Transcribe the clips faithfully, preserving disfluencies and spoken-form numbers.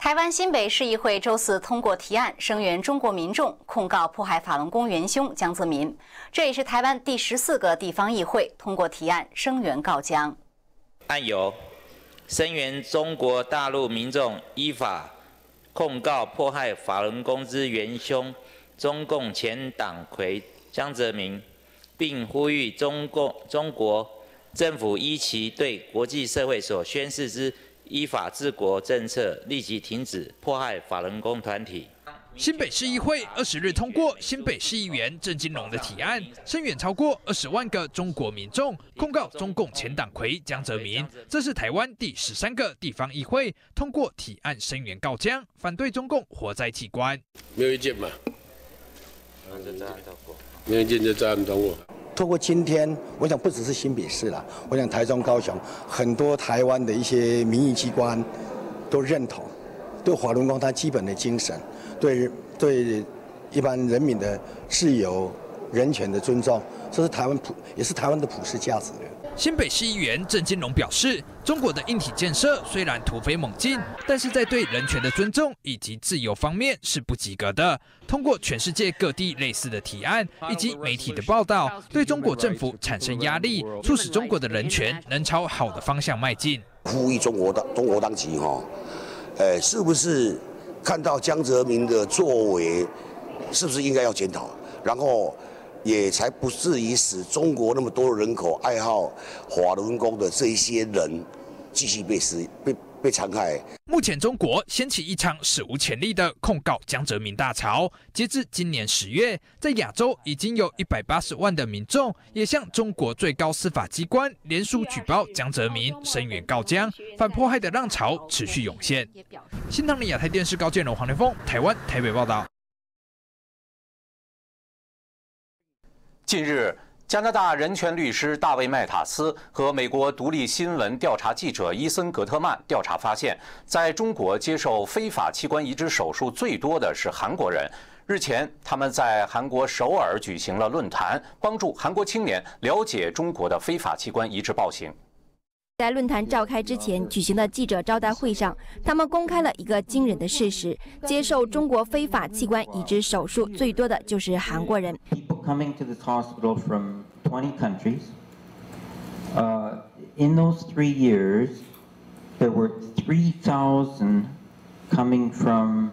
台湾新北市议会周四通过提案，声援中国民众控告迫害法轮功元凶江泽民。这也是台湾第十四个地方议会通过提案声援告江。 案由声援中国大陆民众依法控告迫害法轮功之元凶中共前党魁江泽民，并呼吁中共中国政府依其对国际社会所宣示之依法治国政策，立即停止迫害法轮功团体。 新北市议会二十日通过新北市议员郑金龙的提案，声援超过二十万个中国民众控告中共前党魁江泽民。这是台湾第十三个地方议会通过提案声援告江，反对中共活摘器官。 没有意见嘛？没有意见就照按通过。 透过今天，我想不只是新北市啦，我想台中、高雄很多台湾的一些民意机关都认同，对法轮功它基本的精神，对对一般人民的自由、人权的尊重，这是台湾普也是台湾的普世价值的。 新北市议员郑金龙表示，中国的硬体建设虽然突飞猛进，但是在对人权的尊重以及自由方面是不及格的。通过全世界各地类似的提案以及媒体的报道，对中国政府产生压力，促使中国的人权能朝好的方向迈进。 呼吁中国的中国当局哈，呃，是不是看到江泽民的作为，是不是应该要检讨，然后也才不至于使中国那么多人口爱好法轮功的这一些人继续被死被被残害。 目前中国掀起一场史无前例的控告江泽民大潮。截至今年十月，在亚洲已经有一百八十万的民众也向中国最高司法机关联署举报江泽民，声援告江，反迫害的浪潮持续涌现。新唐人亚太电视高建荣、黄连峰，台湾台北报道。 近日，加拿大人权律师大卫·麦塔斯和美国独立新闻调查记者伊森·格特曼调查发现，在中国接受非法器官移植手术最多的是韩国人。日前，他们在韩国首尔举行了论坛，帮助韩国青年了解中国的非法器官移植暴行。 在论坛召开之前举行的记者招待会上，他们公开了一个惊人的事实：接受中国非法器官移植手术最多的就是韩国人。 Coming to this hospital from twenty countries. Uh, in those three years, there were three thousand coming from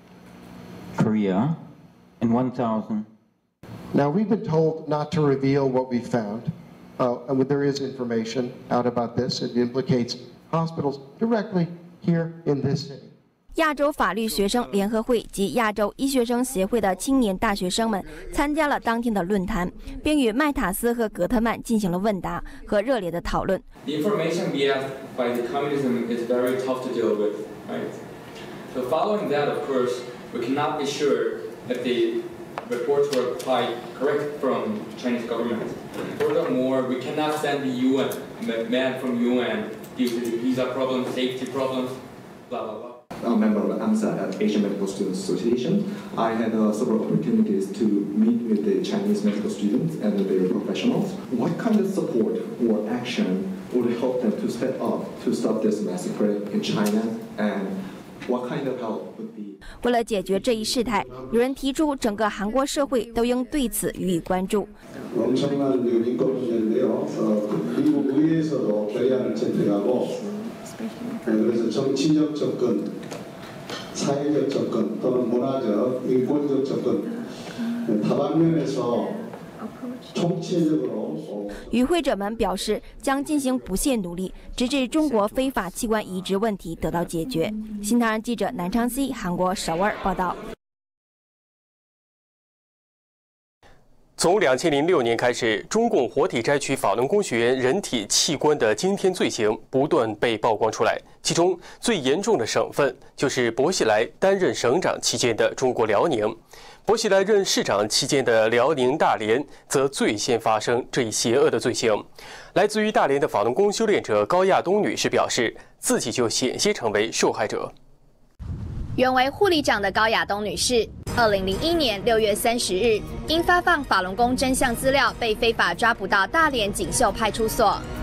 Korea and one thousand. Now, we've been told not to reveal what we found, uh, and there is information out about this. It implicates hospitals directly here in this city. 亚洲法律学生联合会及亚洲医学生协会的青年大学生们参加了当天的论坛，并与麦塔斯和格特曼进行了问答和热烈的讨论。 The information gathered by the communism is very tough to deal with, right? So following that, of course, we cannot be sure that the reports were quite correct from Chinese government. Furthermore, we cannot send the U N man from U N due to the visa problems, safety problems, blah blah blah. I'm a member of AMSA, Asian Medical Students Association. I had uh, several opportunities to meet with the Chinese medical students and their professionals. What kind of support or action would help them to step up to stop this massacre in China, and what kind of help would be? 为了解决这一事态，有人提出整个韩国社会都应对此予以关注。 엄청난 인권 문제인데요. 미국 의회에서도 결의안을 채택하고 그래서 정치적 접근, 사회적 접근 또는 문화적, 인권적 접근 다방면에서 총체적으로 与会者们表示，将进行不懈努力，直至中国非法器官移植问题得到解决。新唐人记者南昌熙，韩国首尔报道。 从两千零六年开始，中共活体摘取法轮功学员人体器官的惊天罪行不断被曝光出来。其中最严重的省份就是薄熙来担任省长期间的中国辽宁。薄熙来任市长期间的辽宁大连则最先发生这一邪恶的罪行。来自于大连的法轮功修炼者高亚东女士表示，自己就险些成为受害者。 原为护理长的高亚东女士，二零零一年六月三十日，因发放法轮功真相资料被非法抓捕到大连锦绣派出所。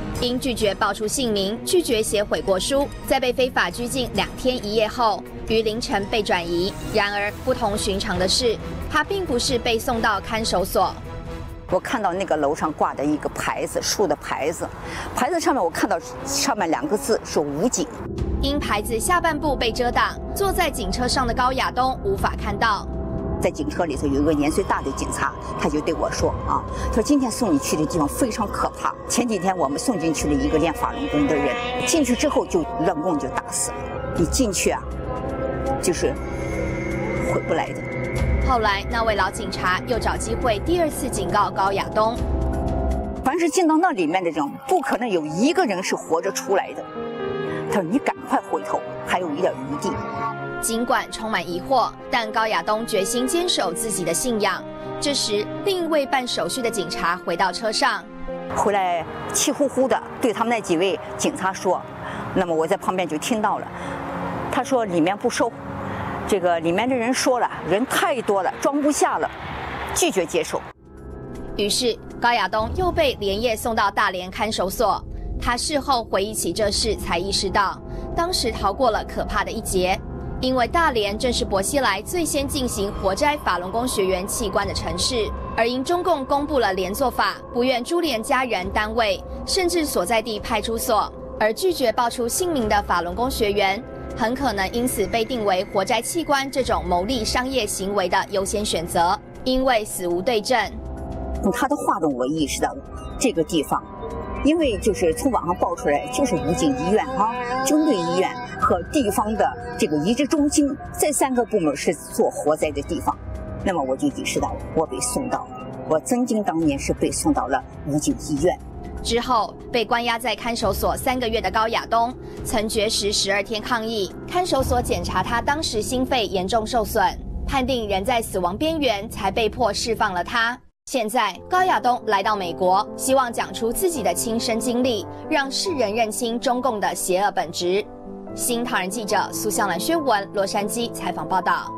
因拒绝报出姓名、拒绝写悔过书，在被非法拘禁两天一夜后，于凌晨被转移。然而，不同寻常的是，他并不是被送到看守所。 我看到那个楼上挂着一个牌子，竖的牌子，牌子上面我看到上面两个字是武警。 因牌子下半部被遮挡，坐在警车上的高亚东无法看到。 在警车里头有一个年岁大的警察，他就对我说啊，他说今天送你去的地方非常可怕。前几天我们送进去了一个练法轮功的人，进去之后就乱棍就打死了。你进去啊，就是回不来的。 后来那位老警察又找机会第二次警告高亚东， 凡是进到那里面的人，不可能有一个人是活着出来的。他说你赶快回头，还有一点余地。 尽管充满疑惑，但高亚东决心坚守自己的信仰。这时，另一位办手续的警察回到车上， 回来气呼呼的对他们那几位警察说，那么我在旁边就听到了，他说里面不收，这个里面的人说了，人太多了，装不下了，拒绝接受。 于是高亚东又被连夜送到大连看守所。他事后回忆起这事，才意识到当时逃过了可怕的一劫。因为大连正是薄熙来最先进行活摘法轮功学员器官的城市，而因中共公布了连坐法，不愿株连家人单位，甚至所在地派出所，而拒绝报出姓名的法轮功学员，很可能因此被定为活摘器官这种牟利商业行为的优先选择，因为死无对证。 从他的话中，我意识到这个地方。因为就是从网上爆出来，就是武警医院啊、军队医院和地方的这个移植中心这三个部门是做活摘的地方，那么我就意识到我被送到，我曾经当年是被送到了武警医院。 之后被关押在看守所三个月的高亚东，曾绝食十二天抗议，看守所检查他当时心肺严重受损，判定人在死亡边缘，才被迫释放了他。现在高亚东来到美国，希望讲出自己的亲身经历，让世人认清中共的邪恶本质。新唐人记者苏向兰、薛文，洛杉矶采访报道。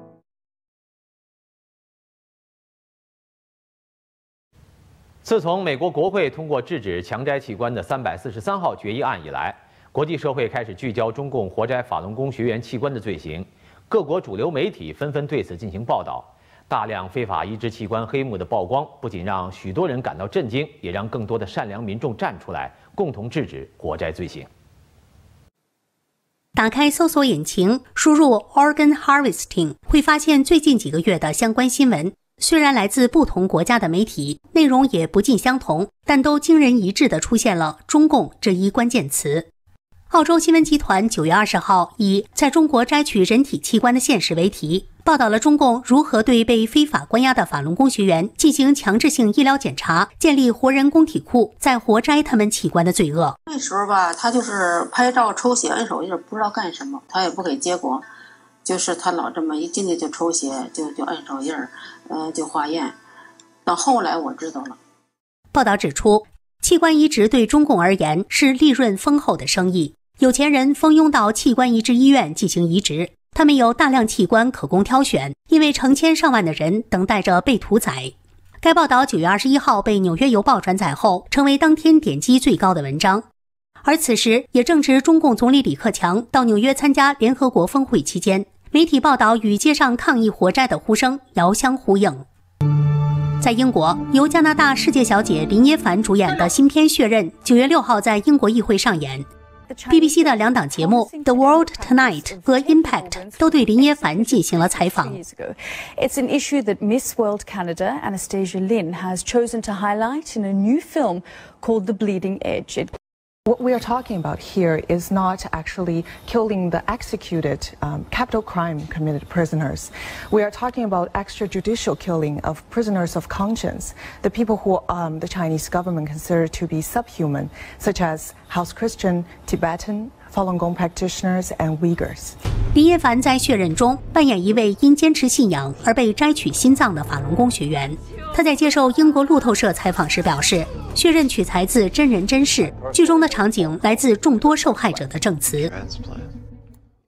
自从美国国会通过制止强摘器官的三百四十三号决议案以来，国际社会开始聚焦中共活摘法轮功学员器官的罪行，各国主流媒体纷纷对此进行报道。大量非法移植器官黑幕的曝光，不仅让许多人感到震惊，也让更多的善良民众站出来，共同制止活摘罪行。 打开搜索引擎，输入 organ harvesting， 会发现最近几个月的相关新闻。虽然来自不同国家的媒体，内容也不尽相同，但都惊人一致地出现了“中共”这一关键词。澳洲新闻集团九月二十号以在中国摘取人体器官的现实为题，报道了中共如何对被非法关押的法轮功学员进行强制性医疗检查，建立活人工体库，再活摘他们器官的罪恶。 那时候吧，他就是拍照抽血摁手印，不知道干什么，他也不给结果，就是他老这么一进去就抽血，就就摁手印，呃，就化验。到后来我知道了。 报道指出，器官移植对中共而言是利润丰厚的生意，有钱人蜂拥到器官移植医院进行移植。他们有大量器官可供挑选，因为成千上万的人等待着被屠宰。该报道九月二十一号被《纽约邮报》转载后，成为当天点击最高的文章。而此时也正值中共总理李克强到纽约参加联合国峰会期间，媒体报道与街上抗议活摘的呼声遥相呼应。在英国，由加拿大世界小姐林耶凡主演的新片《血刃》九月六号在英国议会上演。B B C 的两档节目《The World Tonight》和《Impact》都对林耶凡进行了采访。 It's an issue that Miss World Canada Anastasia Lin has chosen to highlight in a new film called The Bleeding Edge. It What we are talking about here is not actually killing the executed um, capital crime committed prisoners. We are talking about extrajudicial killing of prisoners of conscience, the people who um, the Chinese government consider to be subhuman, such as House Christian, Tibetan, Falun Gong practitioners and Uyghurs. 林耶凡在《血刃》中扮演一位因坚持信仰而被摘取心脏的法轮功学员。他在接受英国路透社采访时表示，《血刃》取材自真人真事，剧中的场景来自众多受害者的证词。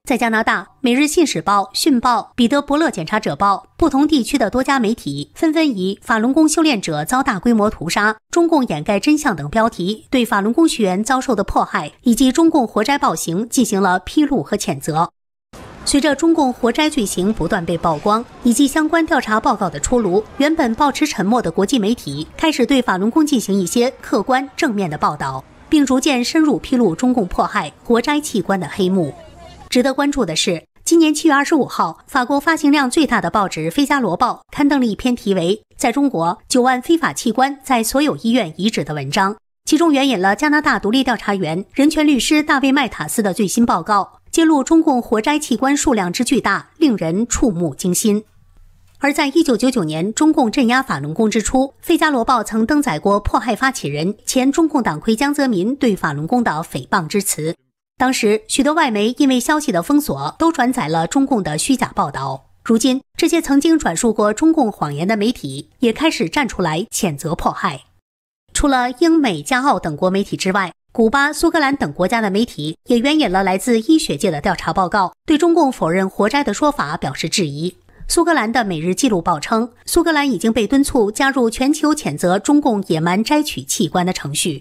在加拿大，《每日信使报》、《讯报》、《彼得伯勒检察者报》不同地区的多家媒体纷纷以法轮功修炼者遭大规模屠杀、中共掩盖真相等标题，对法轮功学员遭受的迫害以及中共活摘暴行进行了披露和谴责。随着中共活摘罪行不断被曝光，以及相关调查报告的出炉，原本保持沉默的国际媒体开始对法轮功进行一些客观正面的报道，并逐渐深入披露中共迫害、活摘器官的黑幕。值得关注的是，今年七月二十五号，法国发行量最大的报纸《费加罗报》刊登了一篇题为《在中国，九万非法器官在所有医院移植》的文章，其中援引了加拿大独立调查员、人权律师大卫·麦塔斯的最新报告，揭露中共活摘器官数量之巨大，令人触目惊心。而在一九九九年中共镇压法轮功之初，《费加罗报》曾登载过迫害发起人、前中共党魁江泽民对法轮功的诽谤之词。当时，许多外媒因为消息的封锁，都转载了中共的虚假报道。如今，这些曾经转述过中共谎言的媒体，也开始站出来谴责迫害。除了英美加澳等国媒体之外，古巴、苏格兰等国家的媒体也援引了来自医学界的调查报告，对中共否认活摘的说法表示质疑。苏格兰的《每日纪录报》称，苏格兰已经被敦促加入全球谴责中共野蛮摘取器官的程序。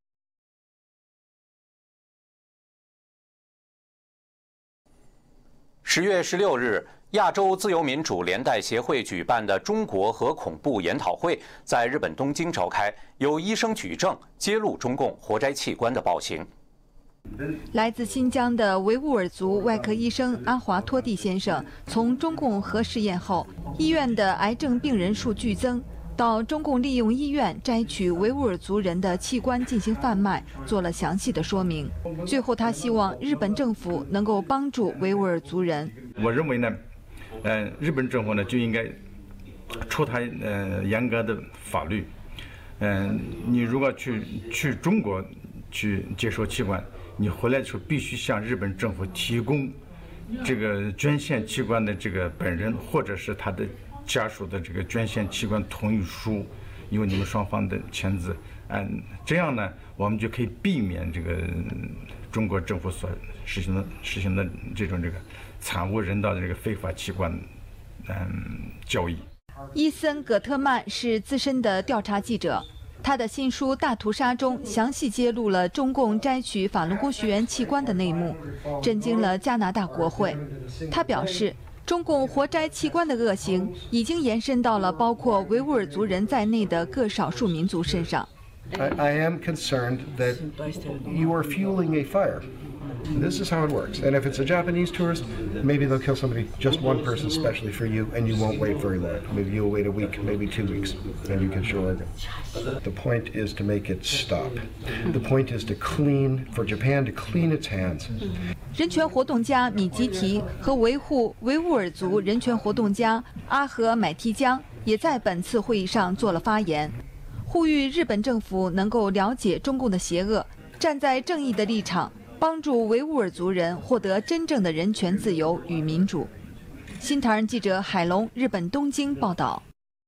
十月十六日，亚洲自由民主连带协会举办的中国和恐怖研讨会在日本东京召开，有医生举证揭露中共活摘器官的暴行。 来自新疆的维吾尔族外科医生阿华托蒂先生，从中共核试验后，医院的癌症病人数剧增，到中共利用医院摘取维吾尔族人的器官进行贩卖，做了详细的说明。最后，他希望日本政府能够帮助维吾尔族人。 我认为呢，呃，日本政府呢就应该出台呃严格的法律。嗯、呃，你如果去去中国去接受器官，你回来的时候必须向日本政府提供这个捐献器官的这个本人或者是他的家属的这个捐献器官同意书，因为你们双方的签字，嗯，这样呢，我们就可以避免这个中国政府所实行的实行的这种这个惨无人道的这个非法器官，嗯，交易。 伊森·葛特曼是资深的调查记者。他的新书《大屠杀》中详细揭露了中共摘取法轮功学员器官的内幕，震惊了加拿大国会。他表示，中共活摘器官的恶行已经延伸到了包括维吾尔族人在内的各少数民族身上。 I, I am concerned that you are fueling a fire. This is how it works. And if it's a Japanese tourist, maybe they'll kill somebody, just one person specially for you, and you won't wait very long. Maybe you'll wait a week, maybe two weeks, and you can show organs. The point is to make it stop. The point is to clean, for Japan to clean its hands. 人权活动家米吉提和维护维吾尔族人权活动家阿和买提江也在本次会议上做了发言，呼吁日本政府能够了解中共的邪恶，站在正义的立场，帮助维吾尔族人获得真正的人权自由与民主。新唐人记者海龙，日本东京报道。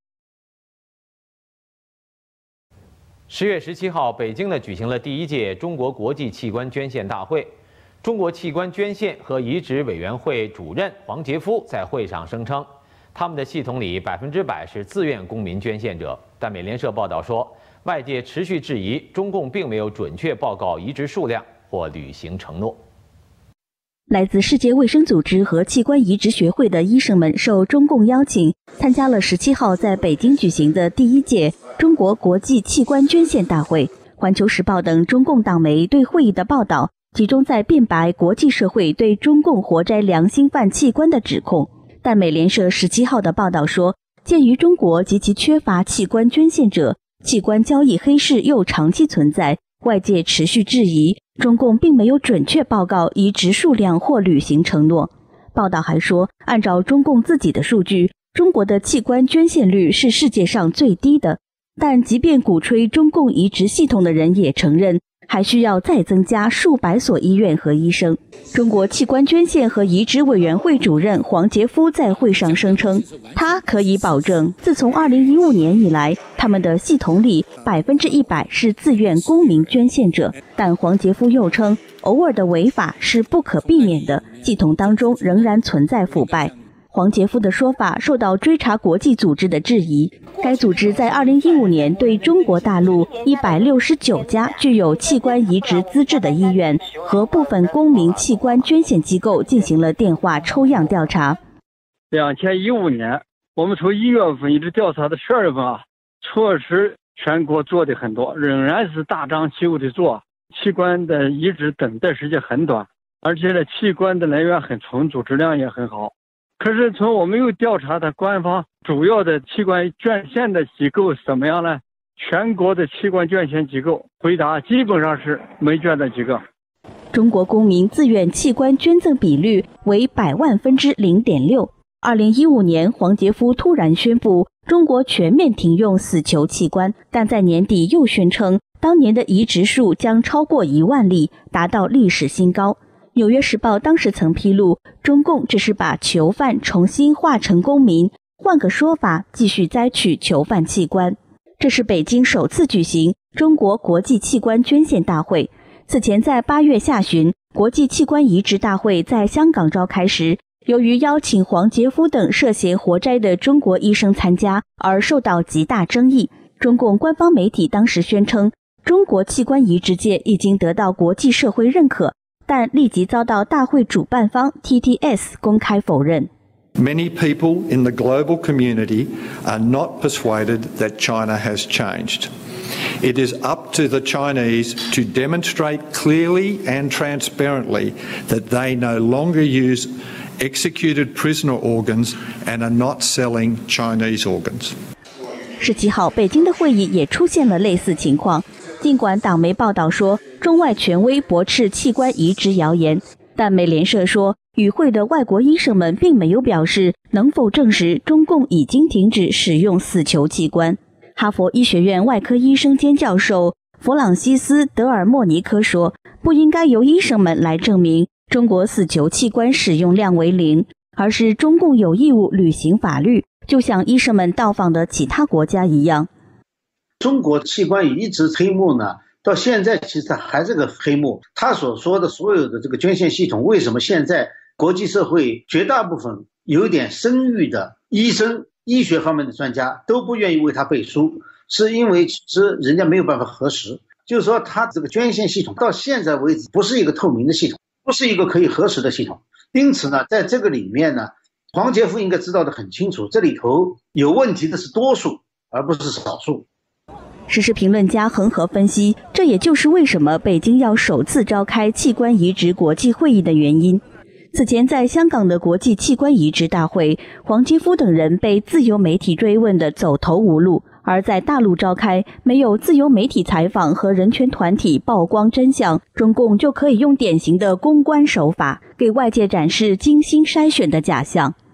十月十七号，北京呢举行了第一届中国国际器官捐献大会。中国器官捐献和移植委员会主任黄杰夫在会上声称，他们的系统里百分之百是自愿公民捐献者。但美联社报道说，外界持续质疑中共并没有准确报告移植数量或履行承诺。 来自世界卫生组织和器官移植学会的医生们受中共邀请，参加了十七号在北京举行的第一届中国国际器官捐献大会。环球时报等中共党媒对会议的报道集中在辩白国际社会对中共活摘良心犯器官的指控，但美联社十七号的报道说，鉴于中国极其缺乏器官捐献者，器官交易黑市又长期存在，外界持续质疑中共并没有准确报告移植数量或履行承诺。报道还说，按照中共自己的数据，中国的器官捐献率是世界上最低的，但即便鼓吹中共移植系统的人也承认，还需要再增加数百所医院和医生。中国器官捐献和移植委员会主任黄杰夫在会上声称，他可以保证，自从二零一五年以来，他们的系统里百分之一百是自愿公民捐献者。但黄杰夫又称， 偶尔的违法是不可避免的，系统当中仍然存在腐败。黄杰夫的说法受到追查国际组织的质疑。该组织在二零一五年对中国大陆一百六十九家具有器官移植资质的医院和部分公民器官捐献机构进行了电话抽样调查。 两千一五年，我们从一月份一直调查到十二月份啊，措施全国做的很多，仍然是大张旗鼓的做，器官的移植等待时间很短，而且呢，器官的来源很充足，质量也很好。可是从我们又调查的官方主要的器官捐献的机构是怎么样呢？全国的器官捐献机构回答基本上是没捐的几个。 中国公民自愿器官捐赠比率为百万分之零点六。二零一五年，黄杰夫突然宣布中国全面停用死囚器官，但在年底又宣称当年的移植数将超过一万例，达到历史新高。纽约时报当时曾披露，中共只是把囚犯重新化成公民，换个说法，继续摘取囚犯器官。这是北京首次举行中国国际器官捐献大会。此前在八月下旬，国际器官移植大会在香港召开时，由于邀请黄杰夫等涉嫌活摘的中国医生参加，而受到极大争议。中共官方媒体当时宣称，中国器官移植界已经得到国际社会认可，但立即遭到大会主办方 T T S 公开否认。 Many people in the global community are not persuaded that China has changed. It is up to the Chinese to demonstrate clearly and transparently that they no longer use executed prisoner organs and are not selling Chinese organs. 十七号，北京的会议也出现了类似情况。尽管党媒报道说中外权威驳斥器官移植谣言，但美联社说与会的外国医生们并没有表示能否证实中共已经停止使用死囚器官。哈佛医学院外科医生兼教授弗朗西斯·德尔莫尼科说，不应该由医生们来证明中国死囚器官使用量为零，而是中共有义务履行法律，就像医生们到访的其他国家一样。 中国器官移植黑幕呢，到现在其实还是个黑幕。他所说的所有的这个捐献系统，为什么现在国际社会绝大部分有点声誉的医生、医学方面的专家都不愿意为他背书，是因为其实人家没有办法核实，就是说他这个捐献系统到现在为止不是一个透明的系统，不是一个可以核实的系统。因此呢，在这个里面呢，黄杰夫应该知道的很清楚，这里头有问题的是多数，而不是少数。 时事评论家恒河分析，这也就是为什么北京要首次召开器官移植国际会议的原因。此前在香港的国际器官移植大会，黄杰夫等人被自由媒体追问的走投无路，而在大陆召开，没有自由媒体采访和人权团体曝光真相，中共就可以用典型的公关手法，给外界展示精心筛选的假象。